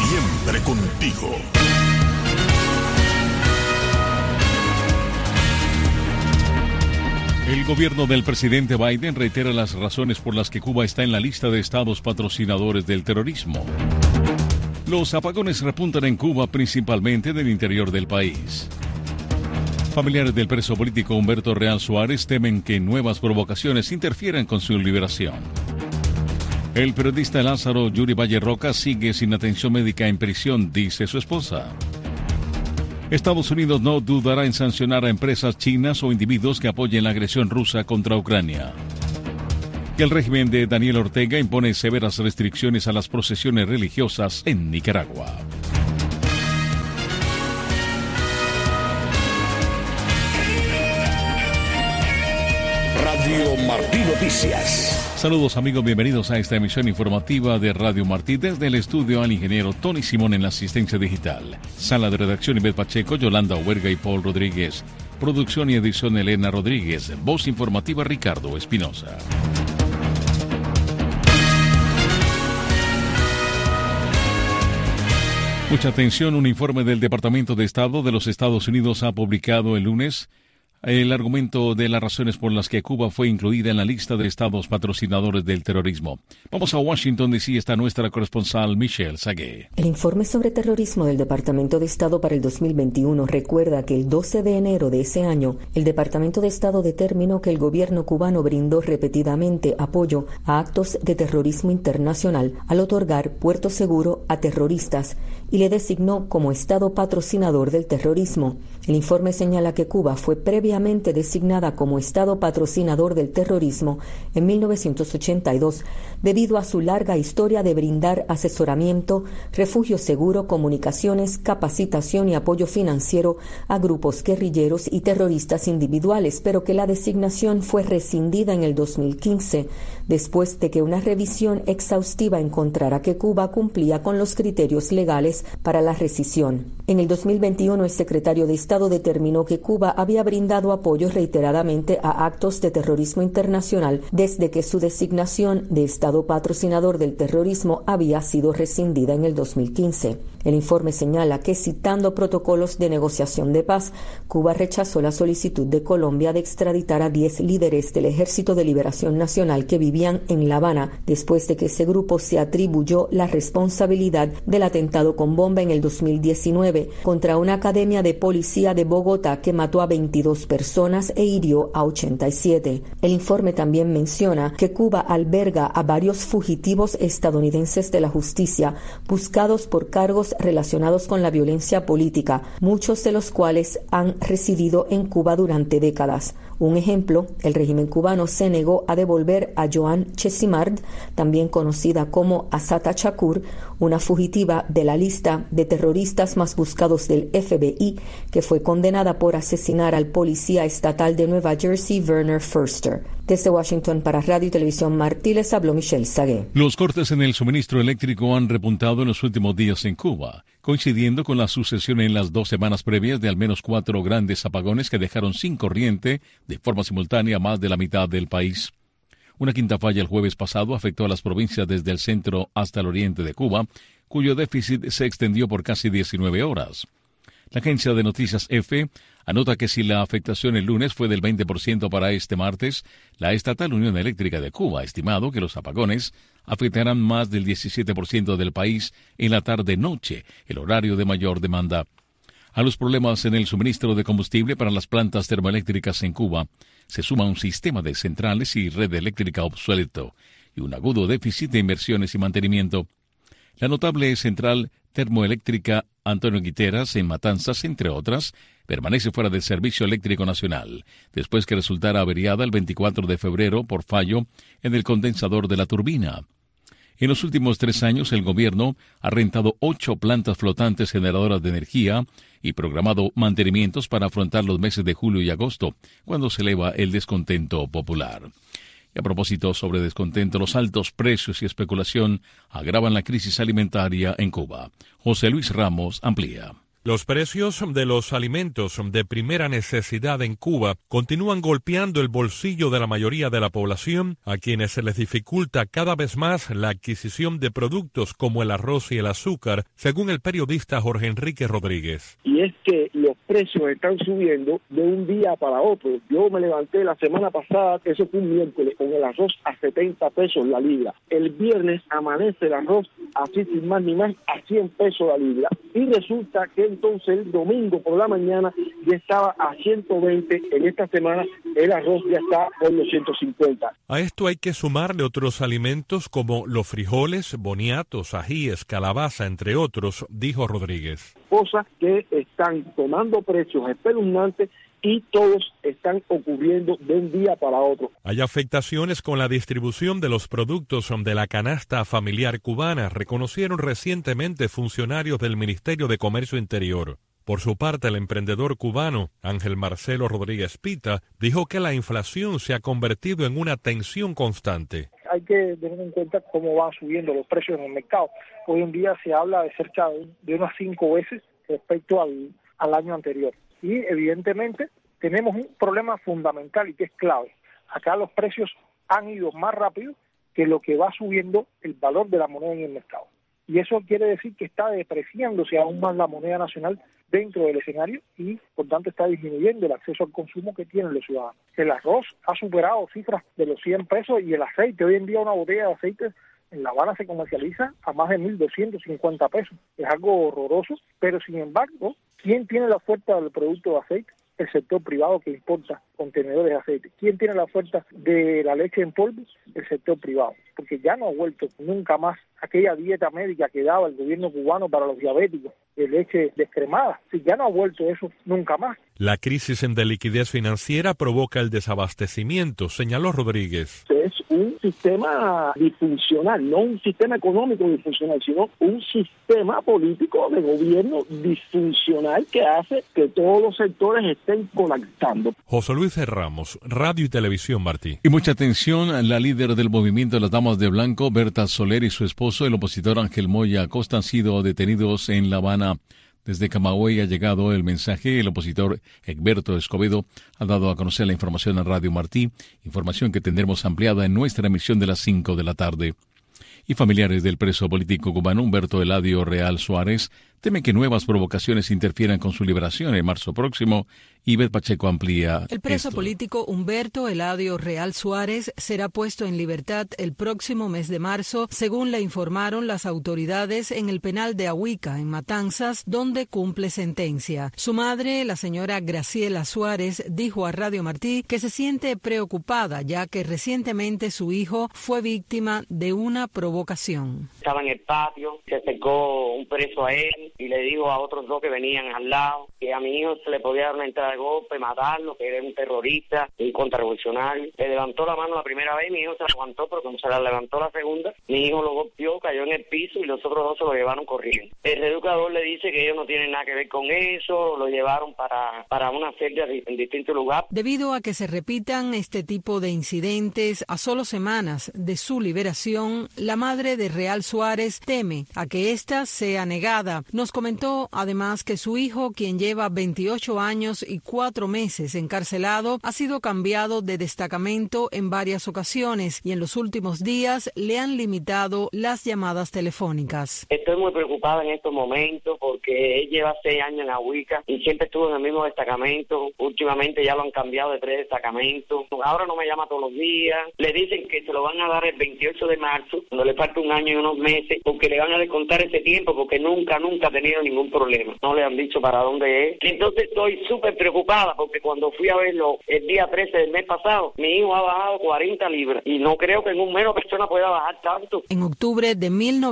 Siempre contigo. El gobierno del presidente Biden reitera las razones por las que Cuba está en la lista de estados patrocinadores del terrorismo. Los apagones repuntan en Cuba, principalmente del interior del país. Familiares del preso político Humberto Real Suárez temen que nuevas provocaciones interfieran con su liberación. El periodista Lázaro Yuri Valle Roca sigue sin atención médica en prisión, dice su esposa. Estados Unidos no dudará en sancionar a empresas chinas o individuos que apoyen la agresión rusa contra Ucrania. Y el régimen de Daniel Ortega impone severas restricciones a las procesiones religiosas en Nicaragua. Radio Martí Noticias. Saludos amigos, bienvenidos a esta emisión informativa de Radio Martí. Desde el estudio al ingeniero Tony Simón en la asistencia digital. Sala de redacción Ivette Pacheco, Yolanda Huerga y Paul Rodríguez. Producción y edición Elena Rodríguez. Voz informativa Ricardo Espinosa. Mucha atención, un informe del Departamento de Estado de los Estados Unidos ha publicado el lunes el argumento de las razones por las que Cuba fue incluida en la lista de estados patrocinadores del terrorismo. Vamos a Washington, D.C., está nuestra corresponsal Michelle Sagué. El informe sobre terrorismo del Departamento de Estado para el 2021 recuerda que el 12 de enero de ese año, el Departamento de Estado determinó que el gobierno cubano brindó repetidamente apoyo a actos de terrorismo internacional al otorgar puerto seguro a terroristas y le designó como estado patrocinador del terrorismo. El informe señala que Cuba fue previamente designada como estado patrocinador del terrorismo en 1982 debido a su larga historia de brindar asesoramiento, refugio seguro, comunicaciones, capacitación y apoyo financiero a grupos guerrilleros y terroristas individuales, pero que la designación fue rescindida en el 2015 después de que una revisión exhaustiva encontrara que Cuba cumplía con los criterios legales para la rescisión. En el 2021, el secretario de Estado determinó que Cuba había brindado apoyo reiteradamente a actos de terrorismo internacional desde que su designación de Estado patrocinador del terrorismo había sido rescindida en el 2015. El informe señala que, citando protocolos de negociación de paz, Cuba rechazó la solicitud de Colombia de extraditar a 10 líderes del Ejército de Liberación Nacional que vivían en La Habana después de que ese grupo se atribuyó la responsabilidad del atentado con bomba en el 2019 contra una academia de policía de Bogotá que mató a 22 personas e hirió a 87. El informe también menciona que Cuba alberga a varios fugitivos estadounidenses de la justicia buscados por cargos relacionados con la violencia política, muchos de los cuales han residido en Cuba durante décadas. Un ejemplo, el régimen cubano se negó a devolver a Joan Chesimard, también conocida como Assata Shakur, una fugitiva de la lista de terroristas más buscados del FBI, que fue condenada por asesinar al policía estatal de Nueva Jersey, Werner Foerster. Desde Washington para Radio y Televisión Martí les habló Michelle Sagué. Los cortes en el suministro eléctrico han repuntado en los últimos días en Cuba, coincidiendo con la sucesión en las 2 semanas previas de al menos 4 grandes apagones que dejaron sin corriente de forma simultánea a más de la mitad del país. Una quinta falla el jueves pasado afectó a las provincias desde el centro hasta el oriente de Cuba, cuyo déficit se extendió por casi 19 horas. La agencia de noticias EFE anota que si la afectación el lunes fue del 20% para este martes, la estatal Unión Eléctrica de Cuba ha estimado que los apagones afectarán más del 17% del país en la tarde-noche, el horario de mayor demanda. A los problemas en el suministro de combustible para las plantas termoeléctricas en Cuba se suma un sistema de centrales y red eléctrica obsoleto y un agudo déficit de inversiones y mantenimiento. La notable central termoeléctrica Antonio Guiteras en Matanzas, entre otras, permanece fuera del servicio eléctrico nacional, después que resultara averiada el 24 de febrero por fallo en el condensador de la turbina. En los últimos 3 años, el gobierno ha rentado 8 plantas flotantes generadoras de energía y programado mantenimientos para afrontar los meses de julio y agosto, cuando se eleva el descontento popular. Y a propósito sobre descontento, los altos precios y especulación agravan la crisis alimentaria en Cuba. José Luis Ramos amplía. Los precios de los alimentos de primera necesidad en Cuba continúan golpeando el bolsillo de la mayoría de la población, a quienes se les dificulta cada vez más la adquisición de productos como el arroz y el azúcar, según el periodista Jorge Enrique Rodríguez. Y es que los precios están subiendo de un día para otro. Yo me levanté la semana pasada, eso fue un miércoles, con el arroz a 70 pesos la libra. El viernes amanece el arroz así sin más ni más a 100 pesos la libra. Y resulta que entonces el domingo por la mañana ya estaba a 120, en esta semana el arroz ya está por los 150. A esto hay que sumarle otros alimentos como los frijoles, boniatos, ajíes, calabaza, entre otros, dijo Rodríguez. Cosas que están tomando precios espeluznantes y todos están ocurriendo de un día para otro. Hay afectaciones con la distribución de los productos de la canasta familiar cubana, reconocieron recientemente funcionarios del Ministerio de Comercio Interior. Por su parte, el emprendedor cubano Ángel Marcelo Rodríguez Pita dijo que la inflación se ha convertido en una tensión constante. Hay que tener en cuenta cómo van subiendo los precios en el mercado. Hoy en día se habla de cerca de unas 5 veces respecto al año anterior. Y evidentemente tenemos un problema fundamental y que es clave. Acá los precios han ido más rápido que lo que va subiendo el valor de la moneda en el mercado. Y eso quiere decir que está depreciándose aún más la moneda nacional dentro del escenario y por tanto está disminuyendo el acceso al consumo que tienen los ciudadanos. El arroz ha superado cifras de los 100 pesos y el aceite, hoy en día una botella de aceite en La Habana se comercializa a más de 1.250 pesos. Es algo horroroso, pero sin embargo, ¿quién tiene la oferta del producto de aceite? El sector privado que importa contenedores de aceite. ¿Quién tiene la oferta de la leche en polvo? El sector privado. Porque ya no ha vuelto nunca más aquella dieta médica que daba el gobierno cubano para los diabéticos, de leche descremada. Si ya no ha vuelto eso nunca más. La crisis de liquidez financiera provoca el desabastecimiento, señaló Rodríguez. Es un sistema disfuncional, no un sistema económico disfuncional, sino un sistema político de gobierno disfuncional que hace que todos los sectores estén colapsando. José Luis Ramos, Radio y Televisión Martí. Y mucha atención, la líder del movimiento de las Damas de Blanco, Berta Soler, y su esposo, el opositor Ángel Moya Acosta, han sido detenidos en La Habana. Desde Camagüey ha llegado el mensaje. El opositor Egberto Escobedo ha dado a conocer la información a Radio Martí, información que tendremos ampliada en nuestra emisión de las 5 de la tarde. Y familiares del preso político cubano Humberto Eladio Real Suárez temen que nuevas provocaciones interfieran con su liberación en marzo próximo. Ivette Pacheco amplía. El preso esto. político Humberto Eladio Real Suárez será puesto en libertad el próximo mes de marzo, según le informaron las autoridades en el penal de Ahuica, en Matanzas, donde cumple sentencia. Su madre, la señora Graciela Suárez, dijo a Radio Martí que se siente preocupada, ya que recientemente su hijo fue víctima de una provocación. Estaba en el patio, se acercó un preso a él y le dijo a otros 2 que venían al lado que a mi hijo se le podía dar una entrada de golpe, matarlo, que era un terrorista, un contrarrevolucionario. Le levantó la mano la primera vez, mi hijo se levantó, pero cuando se la levantó la segunda, mi hijo lo golpeó, cayó en el piso y los otros 2 se lo llevaron corriendo. El educador le dice que ellos no tienen nada que ver con eso, lo llevaron para una celda en distintos lugares. Debido a que se repitan este tipo de incidentes a solo semanas de su liberación, la madre de Real Suárez teme a que ésta sea negada. Nos comentó además que su hijo, quien lleva 28 años y 4 meses encarcelado, ha sido cambiado de destacamento en varias ocasiones y en los últimos días le han limitado las llamadas telefónicas. Estoy muy preocupada en estos momentos porque él lleva 6 años en Ahuica y siempre estuvo en el mismo destacamento. Últimamente ya lo han cambiado de 3 destacamentos. Ahora no me llama todos los días. Le dicen que se lo van a dar el 28 de marzo, cuando le falta 1 año y unos meses, porque le van a descontar ese tiempo porque nunca ha tenido ningún problema. No le han dicho para dónde es. Entonces estoy súper preocupada porque cuando fui a verlo el día 13 del mes pasado, mi hijo ha bajado 40 libras y no creo que en un mes una persona pueda bajar tanto. En octubre de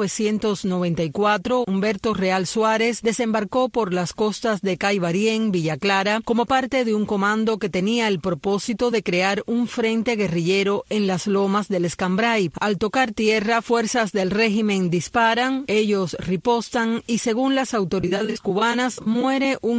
1994, Humberto Real Suárez desembarcó por las costas de Caibarien, Villa Clara, como parte de un comando que tenía el propósito de crear un frente guerrillero en las lomas del Escambray. Al tocar tierra, fuerzas del régimen disparan, ellos ripostan y según las autoridades cubanas, muere un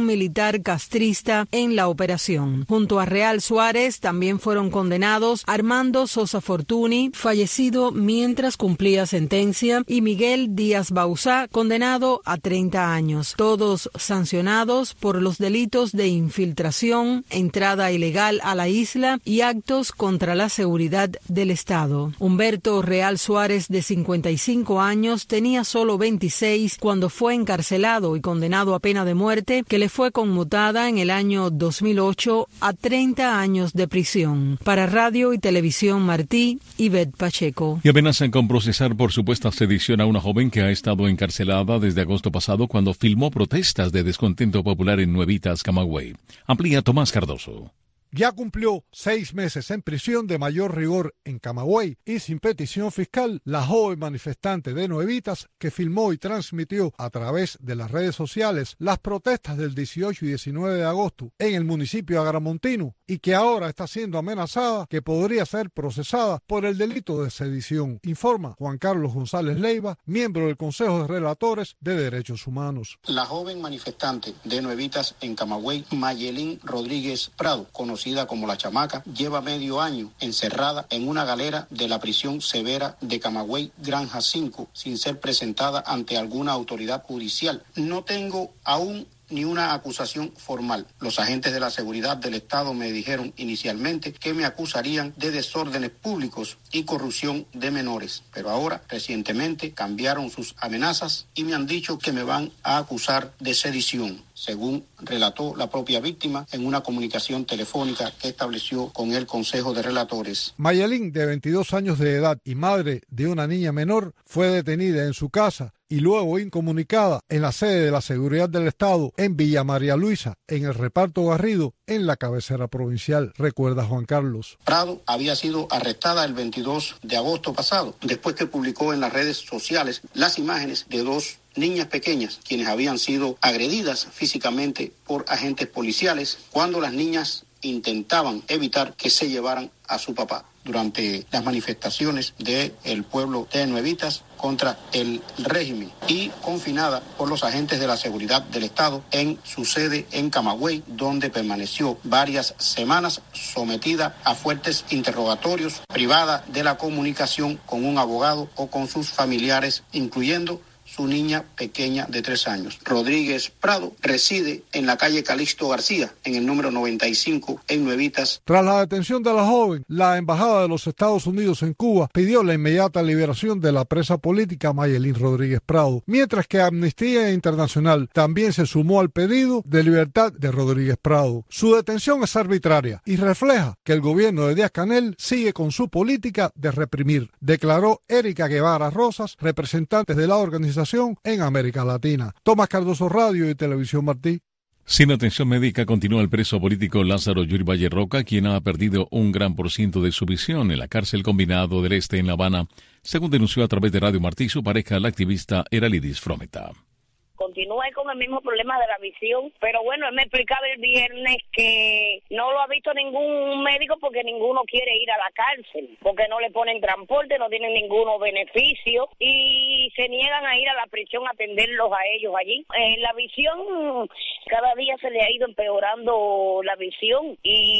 intervención militar castrista en la operación. Junto a Real Suárez también fueron condenados Armando Sosa Fortuny, fallecido mientras cumplía sentencia, y Miguel Díaz Bauzá, condenado a 30 años, todos sancionados por los delitos de infiltración, entrada ilegal a la isla y actos contra la seguridad del Estado. Humberto Real Suárez, de 55 años, tenía solo 26 cuando fue encarcelado y condenado a pena de muerte, que le fue conmutada en el año 2008 a 30 años de prisión. Para Radio y Televisión Martí, Ivette Pacheco. Y amenazan con procesar por supuesta sedición a una joven que ha estado encarcelada desde agosto pasado cuando filmó protestas de descontento popular en Nuevitas, Camagüey. Amplía Tomás Cardoso. Ya cumplió 6 meses en prisión de mayor rigor en Camagüey y sin petición fiscal la joven manifestante de Nuevitas que filmó y transmitió a través de las redes sociales las protestas del 18 y 19 de agosto en el municipio agramontino y que ahora está siendo amenazada que podría ser procesada por el delito de sedición, informa Juan Carlos González Leiva, miembro del Consejo de Relatores de Derechos Humanos. La joven manifestante de Nuevitas en Camagüey, Mayelín Rodríguez Prado, conocida como La Chamaca, lleva medio año encerrada en una galera de la prisión severa de Camagüey Granja 5 sin ser presentada ante alguna autoridad judicial. No tengo aún ni una acusación formal. Los agentes de la seguridad del Estado me dijeron inicialmente que me acusarían de desórdenes públicos y corrupción de menores, pero ahora recientemente cambiaron sus amenazas y me han dicho que me van a acusar de sedición, según relató la propia víctima en una comunicación telefónica que estableció con el Consejo de Relatores. Mayelín, de 22 años de edad y madre de una niña menor, fue detenida en su casa y luego incomunicada en la sede de la Seguridad del Estado en Villa María Luisa, en el Reparto Garrido, en la cabecera provincial, recuerda Juan Carlos. Prado había sido arrestada el 22 de agosto pasado, después que publicó en las redes sociales las imágenes de 2 niñas pequeñas, quienes habían sido agredidas físicamente por agentes policiales cuando las niñas intentaban evitar que se llevaran a su papá durante las manifestaciones del pueblo de Nuevitas contra el régimen y confinada por los agentes de la seguridad del Estado en su sede en Camagüey, donde permaneció varias semanas sometida a fuertes interrogatorios, privada de la comunicación con un abogado o con sus familiares, incluyendo su niña pequeña de 3 años. Rodríguez Prado reside en la calle Calixto García, en el número 95, en Nuevitas. Tras la detención de la joven, la Embajada de los Estados Unidos en Cuba pidió la inmediata liberación de la presa política Mayelín Rodríguez Prado, mientras que Amnistía Internacional también se sumó al pedido de libertad de Rodríguez Prado. Su detención es arbitraria y refleja que el gobierno de Díaz-Canel sigue con su política de reprimir, declaró Erika Guevara Rosas, representante de la organización en América Latina. Tomás Cardoso, Radio y Televisión Martí. Sin atención médica continúa el preso político Lázaro Yuri Valle Roca, quien ha perdido un gran % de su visión en la cárcel Combinado del Este en La Habana, según denunció a través de Radio Martí su pareja, la activista Eralidis Frometa. Continúa con el mismo problema de la visión, pero bueno, él me explicaba el viernes que no lo ha visto ningún médico porque ninguno quiere ir a la cárcel, porque no le ponen transporte, no tienen ningún beneficio y se niegan a ir a la prisión a atenderlos a ellos allí. La visión, cada día se le ha ido empeorando la visión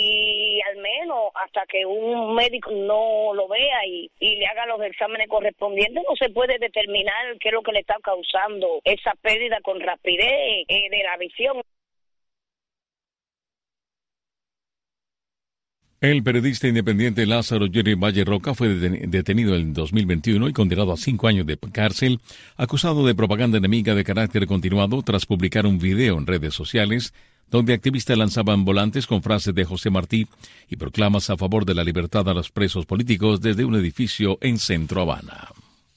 y al menos hasta que un médico no lo vea y le haga los exámenes correspondientes, no se puede determinar qué es lo que le está causando esa pérdida con rapidez de la visión. El periodista independiente Lázaro Yuri Valle Roca fue detenido en 2021 y condenado a 5 años de cárcel, acusado de propaganda enemiga de carácter continuado tras publicar un video en redes sociales donde activistas lanzaban volantes con frases de José Martí y proclamas a favor de la libertad a los presos políticos desde un edificio en Centro Habana.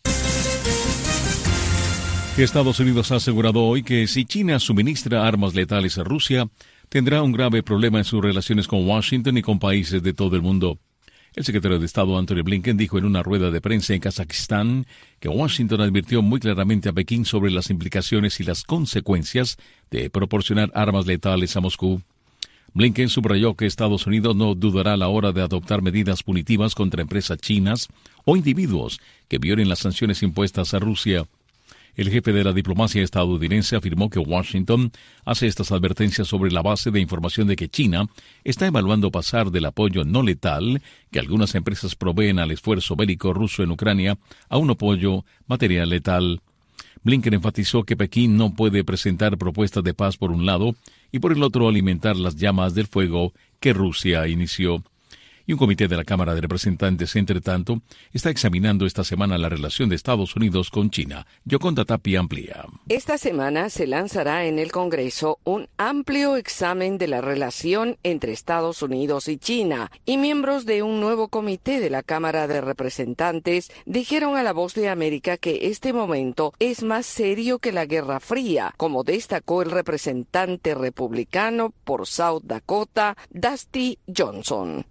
Estados Unidos ha asegurado hoy que si China suministra armas letales a Rusia, tendrá un grave problema en sus relaciones con Washington y con países de todo el mundo. El secretario de Estado Antony Blinken dijo en una rueda de prensa en Kazajistán que Washington advirtió muy claramente a Pekín sobre las implicaciones y las consecuencias de proporcionar armas letales a Moscú. Blinken subrayó que Estados Unidos no dudará a la hora de adoptar medidas punitivas contra empresas chinas o individuos que violen las sanciones impuestas a Rusia. El jefe de la diplomacia estadounidense afirmó que Washington hace estas advertencias sobre la base de información de que China está evaluando pasar del apoyo no letal que algunas empresas proveen al esfuerzo bélico ruso en Ucrania a un apoyo material letal. Blinken enfatizó que Pekín no puede presentar propuestas de paz por un lado y por el otro alimentar las llamas del fuego que Rusia inició. Y un comité de la Cámara de Representantes, entre tanto, está examinando esta semana la relación de Estados Unidos con China. Yoconda Tapia amplía. Esta semana se lanzará en el Congreso un amplio examen de la relación entre Estados Unidos y China, y miembros de un nuevo comité de la Cámara de Representantes dijeron a La Voz de América que este momento es más serio que la Guerra Fría, como destacó el representante republicano por South Dakota, Dusty Johnson.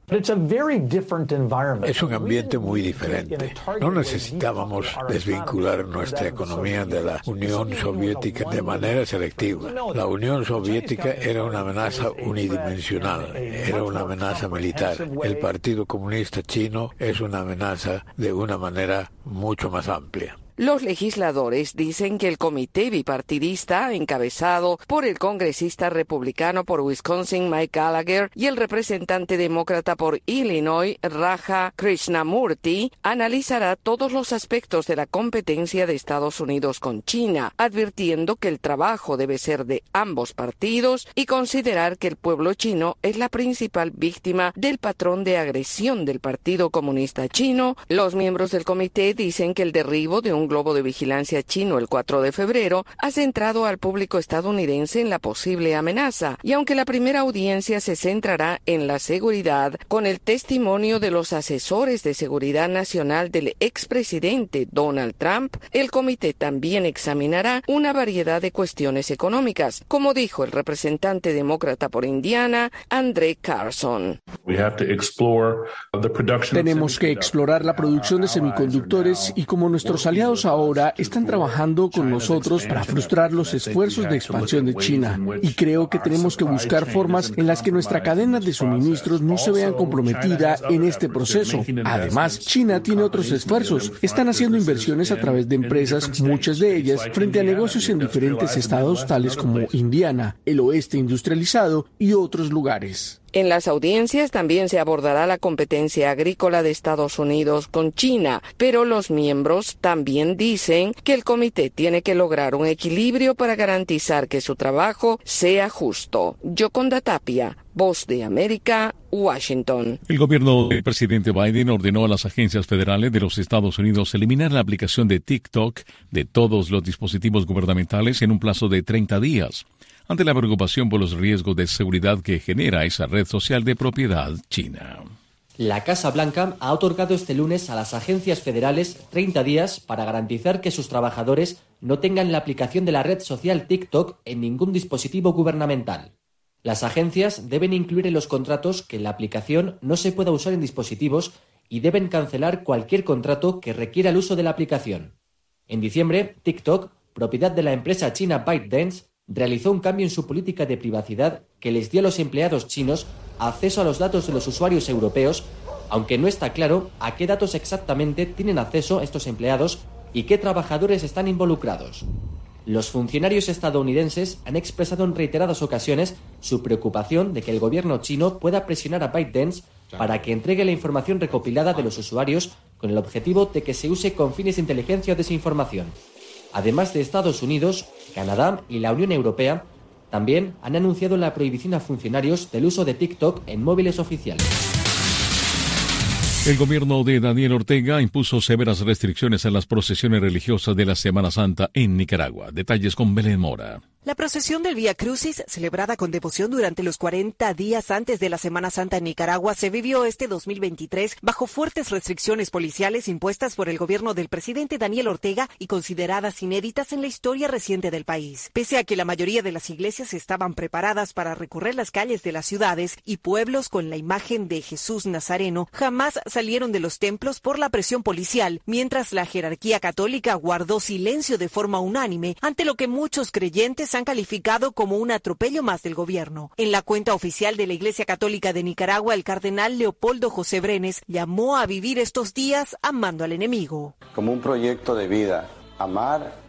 Es un ambiente muy diferente. No necesitábamos desvincular nuestra economía de la Unión Soviética de manera selectiva. La Unión Soviética era una amenaza unidimensional, era una amenaza militar. El Partido Comunista Chino es una amenaza de una manera mucho más amplia. Los legisladores dicen que el comité bipartidista, encabezado por el congresista republicano por Wisconsin Mike Gallagher y el representante demócrata por Illinois Raja Krishnamurti, analizará todos los aspectos de la competencia de Estados Unidos con China, advirtiendo que el trabajo debe ser de ambos partidos y considerar que el pueblo chino es la principal víctima del patrón de agresión del Partido Comunista Chino. Los miembros del comité dicen que el derribo de un globo de vigilancia chino el 4 de febrero ha centrado al público estadounidense en la posible amenaza, y aunque la primera audiencia se centrará en la seguridad, con el testimonio de los asesores de seguridad nacional del expresidente Donald Trump, el comité también examinará una variedad de cuestiones económicas, como dijo el representante demócrata por Indiana, Andre Carson. Tenemos que explorar la producción de semiconductores y como nuestros aliados ahora están trabajando con nosotros para frustrar los esfuerzos de expansión de China. Y creo que tenemos que buscar formas en las que nuestra cadena de suministros no se vean comprometida en este proceso. Además, China tiene otros esfuerzos. Están haciendo inversiones a través de empresas, muchas de ellas frente a negocios en diferentes estados tales como Indiana, el oeste industrializado y otros lugares. En las audiencias también se abordará la competencia agrícola de Estados Unidos con China, pero los miembros también dicen que el comité tiene que lograr un equilibrio para garantizar que su trabajo sea justo. Yoconda Tapia, Voz de América, Washington. El gobierno del presidente Biden ordenó a las agencias federales de los Estados Unidos eliminar la aplicación de TikTok de todos los dispositivos gubernamentales en un plazo de 30 días. Ante la preocupación por los riesgos de seguridad que genera esa red social de propiedad china. La Casa Blanca ha otorgado este lunes a las agencias federales 30 días para garantizar que sus trabajadores no tengan la aplicación de la red social TikTok en ningún dispositivo gubernamental. Las agencias deben incluir en los contratos que la aplicación no se pueda usar en dispositivos y deben cancelar cualquier contrato que requiera el uso de la aplicación. En diciembre, TikTok, propiedad de la empresa china ByteDance, realizó un cambio en su política de privacidad que les dio a los empleados chinos acceso a los datos de los usuarios europeos, aunque no está claro a qué datos exactamente tienen acceso estos empleados y qué trabajadores están involucrados. Los funcionarios estadounidenses han expresado en reiteradas ocasiones su preocupación de que el gobierno chino pueda presionar a ByteDance para que entregue la información recopilada de los usuarios con el objetivo de que se use con fines de inteligencia o desinformación. Además de Estados Unidos, Canadá y la Unión Europea también han anunciado la prohibición a funcionarios del uso de TikTok en móviles oficiales. El gobierno de Daniel Ortega impuso severas restricciones a las procesiones religiosas de la Semana Santa en Nicaragua. Detalles con Belén Mora. La procesión del Vía Crucis, celebrada con devoción durante los 40 días antes de la Semana Santa en Nicaragua, se vivió este 2023 bajo fuertes restricciones policiales impuestas por el gobierno del presidente Daniel Ortega y consideradas inéditas en la historia reciente del país. Pese a que la mayoría de las iglesias estaban preparadas para recorrer las calles de las ciudades y pueblos con la imagen de Jesús Nazareno, jamás salieron de los templos por la presión policial, mientras la jerarquía católica guardó silencio de forma unánime ante lo que muchos creyentes han calificado como un atropello más del gobierno. En la cuenta oficial de la Iglesia Católica de Nicaragua, el cardenal Leopoldo José Brenes llamó a vivir estos días amando al enemigo. Como un proyecto de vida, amar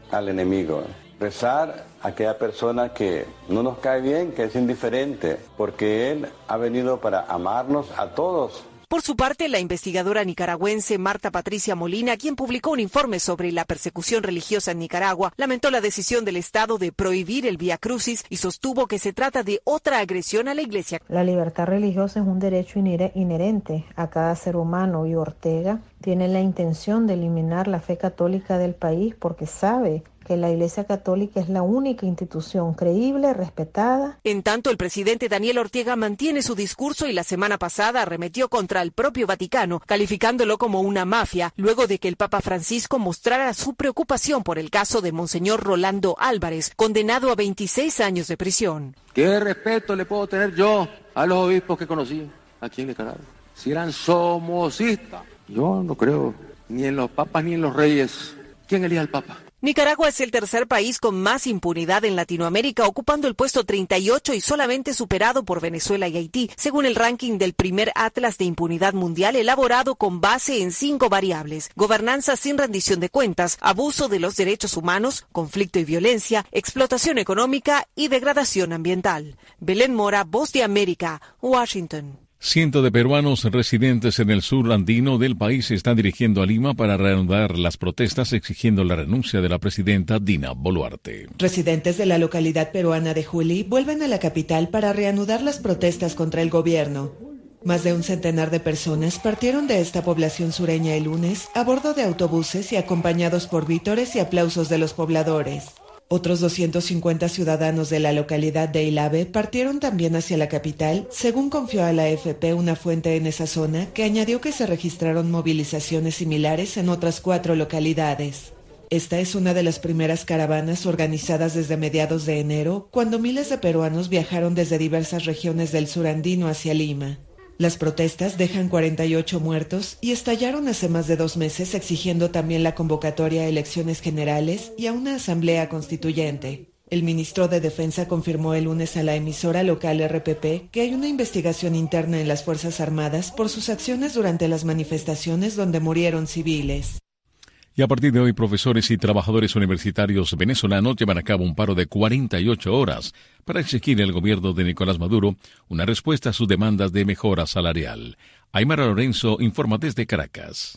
al enemigo, rezar a aquella persona que no nos cae bien, que es indiferente, porque Él ha venido para amarnos a todos. Por su parte, la investigadora nicaragüense Marta Patricia Molina, quien publicó un informe sobre la persecución religiosa en Nicaragua, lamentó la decisión del Estado de prohibir el Vía Crucis y sostuvo que se trata de otra agresión a la Iglesia. La libertad religiosa es un derecho inherente a cada ser humano y Ortega tiene la intención de eliminar la fe católica del país porque sabe que la Iglesia Católica es la única institución creíble, respetada. En tanto, el presidente Daniel Ortega mantiene su discurso y la semana pasada arremetió contra el propio Vaticano, calificándolo como una mafia, luego de que el Papa Francisco mostrara su preocupación por el caso de Monseñor Rolando Álvarez, condenado a 26 años de prisión. ¿Qué respeto le puedo tener yo a los obispos que conocí aquí en Nicaragua? Si eran somocistas. Yo no creo ni en los papas ni en los reyes. ¿Quién elige al papa? Nicaragua es el tercer país con más impunidad en Latinoamérica, ocupando el puesto 38 y solamente superado por Venezuela y Haití, según el ranking del primer Atlas de Impunidad Mundial elaborado con base en 5 variables: gobernanza sin rendición de cuentas, abuso de los derechos humanos, conflicto y violencia, explotación económica y degradación ambiental. Belén Mora, Voz de América, Washington. Cientos de peruanos residentes en el sur andino del país se están dirigiendo a Lima para reanudar las protestas exigiendo la renuncia de la presidenta Dina Boluarte. Residentes de la localidad peruana de Juli vuelven a la capital para reanudar las protestas contra el gobierno. Más de un centenar de personas partieron de esta población sureña el lunes a bordo de autobuses y acompañados por vítores y aplausos de los pobladores. Otros 250 ciudadanos de la localidad de Ilave partieron también hacia la capital, según confió a la AFP una fuente en esa zona, que añadió que se registraron movilizaciones similares en otras 4 localidades. Esta es una de las primeras caravanas organizadas desde mediados de enero, cuando miles de peruanos viajaron desde diversas regiones del sur andino hacia Lima. Las protestas dejan 48 muertos y estallaron hace más de 2 meses exigiendo también la convocatoria a elecciones generales y a una asamblea constituyente. El ministro de Defensa confirmó el lunes a la emisora local RPP que hay una investigación interna en las Fuerzas Armadas por sus acciones durante las manifestaciones donde murieron civiles. Y a partir de hoy, profesores y trabajadores universitarios venezolanos llevan a cabo un paro de 48 horas para exigir al gobierno de Nicolás Maduro una respuesta a sus demandas de mejora salarial. Aymara Lorenzo informa desde Caracas.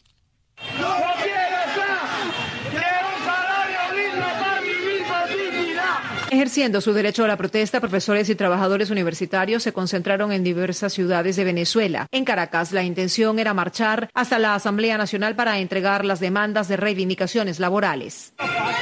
Ejerciendo su derecho a la protesta, profesores y trabajadores universitarios se concentraron en diversas ciudades de Venezuela. En Caracas, la intención era marchar hasta la Asamblea Nacional para entregar las demandas de reivindicaciones laborales.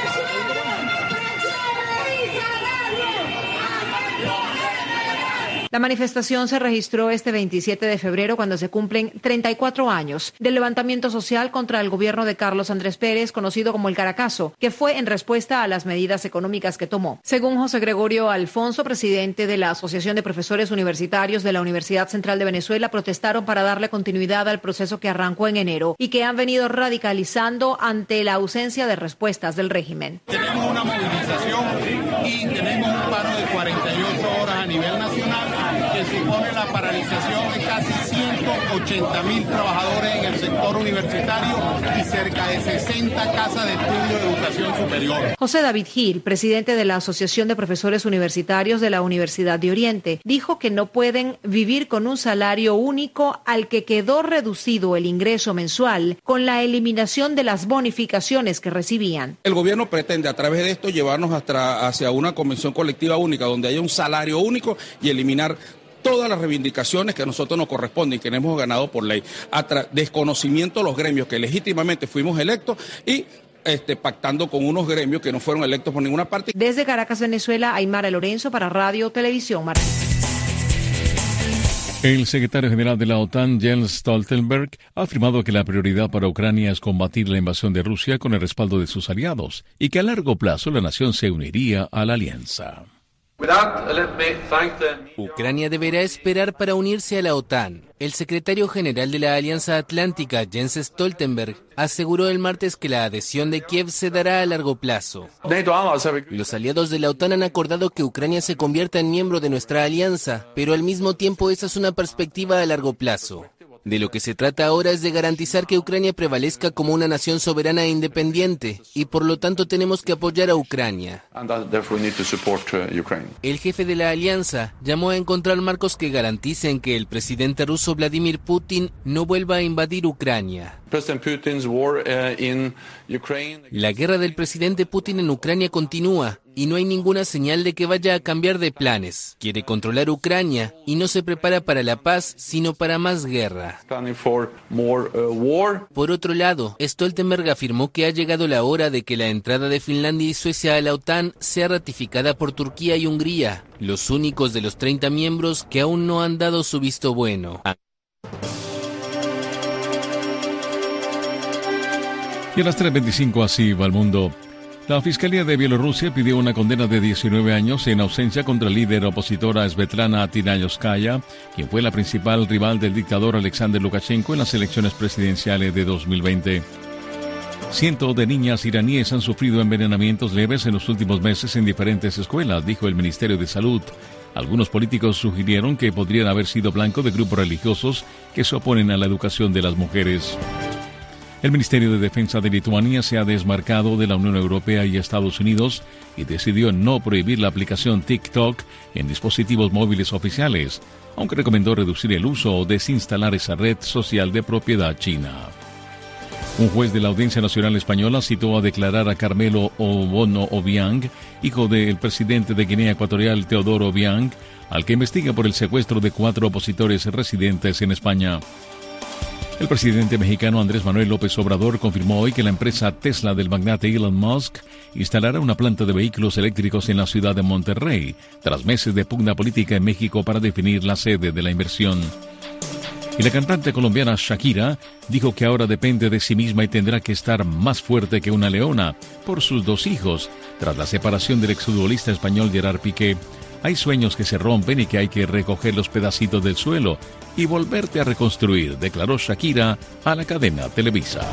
La manifestación se registró este 27 de febrero cuando se cumplen 34 años del levantamiento social contra el gobierno de Carlos Andrés Pérez, conocido como el Caracazo, que fue en respuesta a las medidas económicas que tomó. Según José Gregorio Alfonso, presidente de la Asociación de Profesores Universitarios de la Universidad Central de Venezuela, protestaron para darle continuidad al proceso que arrancó en enero y que han venido radicalizando ante la ausencia de respuestas del régimen. Tenemos una movilización y tenemos un paro de 48 horas a nivel nacional que supone la paralización de casi 180.000 trabajadores en el sector universitario y cerca de 60 casas de estudio de educación superior. José David Gil, presidente de la Asociación de Profesores Universitarios de la Universidad de Oriente, dijo que no pueden vivir con un salario único al que quedó reducido el ingreso mensual con la eliminación de las bonificaciones que recibían. El gobierno pretende a través de esto llevarnos hacia una convención colectiva única donde haya un salario único y eliminar todas las reivindicaciones que a nosotros nos corresponden y que hemos ganado por ley. Desconocimiento de los gremios que legítimamente fuimos electos y pactando con unos gremios que no fueron electos por ninguna parte. Desde Caracas, Venezuela, Aymara Lorenzo para Radio Televisión Martín. El secretario general de la OTAN, Jens Stoltenberg, ha afirmado que la prioridad para Ucrania es combatir la invasión de Rusia con el respaldo de sus aliados y que a largo plazo la nación se uniría a la alianza. Ucrania deberá esperar para unirse a la OTAN. El secretario general de la Alianza Atlántica, Jens Stoltenberg, aseguró el martes que la adhesión de Kiev se dará a largo plazo. Los aliados de la OTAN han acordado que Ucrania se convierta en miembro de nuestra alianza, pero al mismo tiempo esa es una perspectiva a largo plazo. De lo que se trata ahora es de garantizar que Ucrania prevalezca como una nación soberana e independiente, y por lo tanto tenemos que apoyar a Ucrania. El jefe de la alianza llamó a encontrar marcos que garanticen que el presidente ruso Vladimir Putin no vuelva a invadir Ucrania. La guerra del presidente Putin en Ucrania continúa y no hay ninguna señal de que vaya a cambiar de planes. Quiere controlar Ucrania y no se prepara para la paz, sino para más guerra. Por otro lado, Stoltenberg afirmó que ha llegado la hora de que la entrada de Finlandia y Suecia a la OTAN sea ratificada por Turquía y Hungría, los únicos de los 30 miembros que aún no han dado su visto bueno. Y a las 3:25 así va el mundo. La Fiscalía de Bielorrusia pidió una condena de 19 años en ausencia contra el líder opositora Svetlana Tinayoskaya, quien fue la principal rival del dictador Alexander Lukashenko en las elecciones presidenciales de 2020. Cientos de niñas iraníes han sufrido envenenamientos leves en los últimos meses en diferentes escuelas, dijo el Ministerio de Salud. Algunos políticos sugirieron que podrían haber sido blanco de grupos religiosos que se oponen a la educación de las mujeres. El Ministerio de Defensa de Lituania se ha desmarcado de la Unión Europea y Estados Unidos y decidió no prohibir la aplicación TikTok en dispositivos móviles oficiales, aunque recomendó reducir el uso o desinstalar esa red social de propiedad china. Un juez de la Audiencia Nacional Española citó a declarar a Carmelo Obono Obiang, hijo del presidente de Guinea Ecuatorial Teodoro Obiang, al que investiga por el secuestro de 4 opositores residentes en España. El presidente mexicano Andrés Manuel López Obrador confirmó hoy que la empresa Tesla del magnate Elon Musk instalará una planta de vehículos eléctricos en la ciudad de Monterrey, tras meses de pugna política en México para definir la sede de la inversión. Y la cantante colombiana Shakira dijo que ahora depende de sí misma y tendrá que estar más fuerte que una leona por sus 2 hijos, tras la separación del exfutbolista español Gerard Piqué. Hay sueños que se rompen y que hay que recoger los pedacitos del suelo y volverte a reconstruir, declaró Shakira a la cadena Televisa.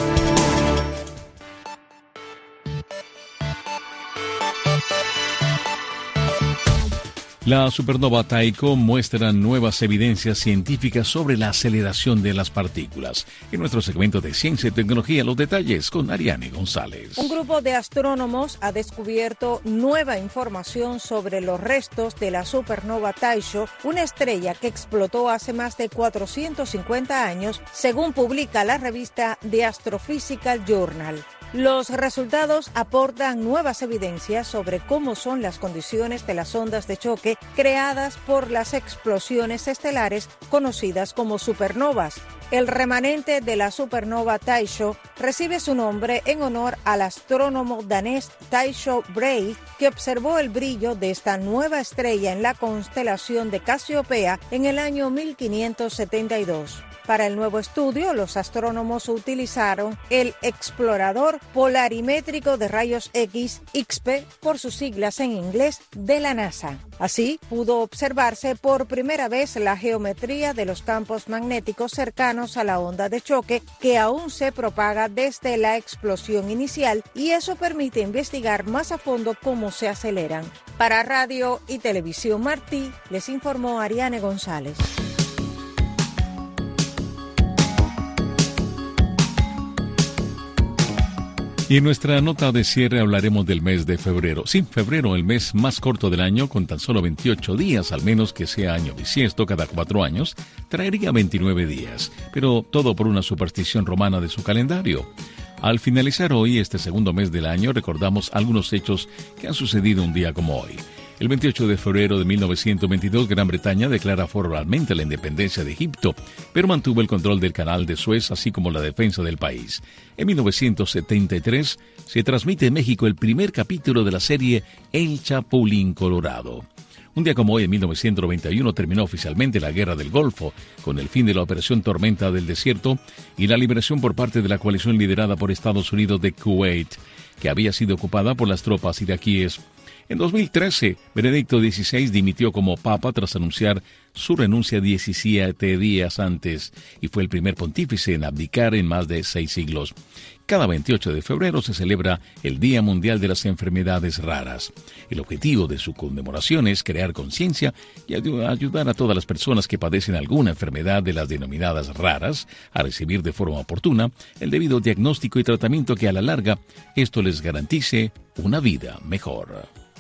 La supernova Tycho muestra nuevas evidencias científicas sobre la aceleración de las partículas. En nuestro segmento de Ciencia y Tecnología, los detalles con Ariane González. Un grupo de astrónomos ha descubierto nueva información sobre los restos de la supernova Tycho, una estrella que explotó hace más de 450 años, según publica la revista The Astrophysical Journal. Los resultados aportan nuevas evidencias sobre cómo son las condiciones de las ondas de choque creadas por las explosiones estelares conocidas como supernovas. El remanente de la supernova Tycho recibe su nombre en honor al astrónomo danés Tycho Brahe, que observó el brillo de esta nueva estrella en la constelación de Casiopea en el año 1572. Para el nuevo estudio, los astrónomos utilizaron el explorador polarimétrico de rayos X, XP, por sus siglas en inglés, de la NASA. Así, pudo observarse por primera vez la geometría de los campos magnéticos cercanos a la onda de choque, que aún se propaga desde la explosión inicial, y eso permite investigar más a fondo cómo se aceleran. Para Radio y Televisión Martí, les informó Ariane González. Y en nuestra nota de cierre hablaremos del mes de febrero. Sí, febrero, el mes más corto del año, con tan solo 28 días, al menos que sea año bisiesto cada 4 años, traería 29 días, pero todo por una superstición romana de su calendario. Al finalizar hoy este segundo mes del año, recordamos algunos hechos que han sucedido un día como hoy. El 28 de febrero de 1922, Gran Bretaña declara formalmente la independencia de Egipto, pero mantuvo el control del canal de Suez, así como la defensa del país. En 1973, se transmite en México el primer capítulo de la serie El Chapulín Colorado. Un día como hoy, en 1991, terminó oficialmente la Guerra del Golfo, con el fin de la Operación Tormenta del Desierto y la liberación por parte de la coalición liderada por Estados Unidos de Kuwait, que había sido ocupada por las tropas iraquíes. En 2013, Benedicto XVI dimitió como papa tras anunciar su renuncia 17 días antes y fue el primer pontífice en abdicar en más de 6 siglos. Cada 28 de febrero se celebra el Día Mundial de las Enfermedades Raras. El objetivo de su conmemoración es crear conciencia y ayudar a todas las personas que padecen alguna enfermedad de las denominadas raras a recibir de forma oportuna el debido diagnóstico y tratamiento que a la larga esto les garantice una vida mejor.